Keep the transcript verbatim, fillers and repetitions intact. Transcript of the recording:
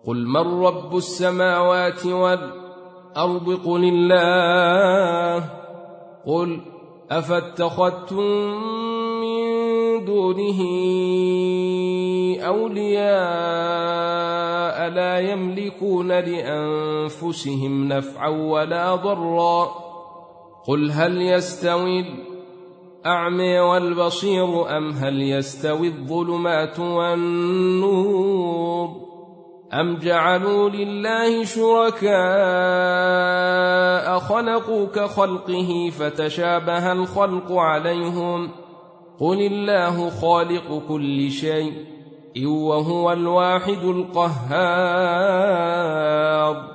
قل من رب السماوات والأرض قل الله قل أفاتخذتم من دونه أولياء لا يملكون لأنفسهم نفعا ولا ضرا قل هل يستوي الأعمى والبصير أم هل يستوي الظلمات والنور أم جعلوا لله شركاء خلقوا كخلقه فتشابه الخلق عليهم قل الله خالق كل شيء وهو الواحد القهار